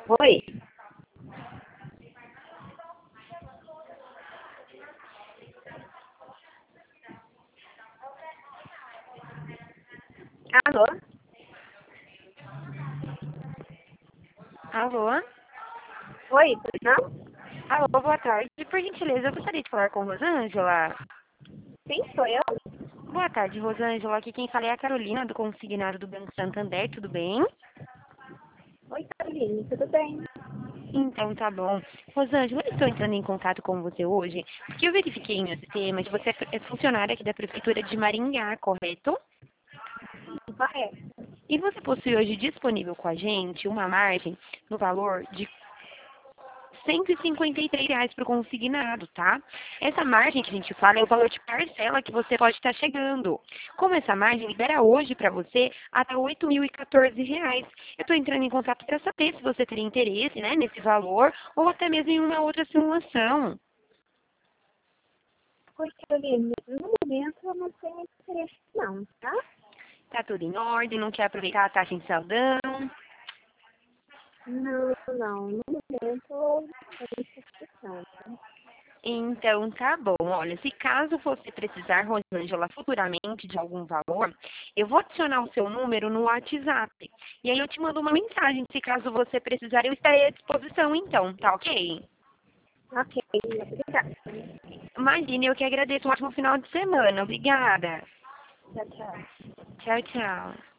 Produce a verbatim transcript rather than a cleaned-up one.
Oi? Alô? Alô? Oi, tudo não? Alô, boa tarde. Por gentileza, eu gostaria de falar com Rosângela. Sim, sou eu. Boa tarde, Rosângela. Aqui quem fala é a Carolina, do Consignado do Banco Santander. Tudo bem? Oi, Caroline, tudo bem? Então, tá bom. Rosângela, eu estou entrando em contato com você hoje porque eu verifiquei no sistema que você é funcionária aqui da Prefeitura de Maringá, correto? Correto. E você possui hoje disponível com a gente uma margem no valor de cento e cinquenta e três reais para o consignado, tá? Essa margem que a gente fala é o valor de parcela que você pode estar chegando. Como essa margem libera hoje para você até oito mil e quatorze reais. Eu estou entrando em contato para saber se você teria interesse, né, nesse valor ou até mesmo em uma outra simulação. Oi, Caroline, no momento eu não tenho interesse não, tá? Tá tudo em ordem, não quer aproveitar a taxa em saldão? Não, não, no momento eu não tenho subscrição, tá? Então, tá bom. Olha, se caso você precisar, Rosângela, futuramente de algum valor, eu vou adicionar o seu número no WhatsApp. E aí eu te mando uma mensagem. Se caso você precisar, eu estarei à disposição, então, tá ok? Ok, obrigada. Imagine, eu que agradeço. Um ótimo final de semana. Obrigada. Tchau, tchau. Tchau, tchau.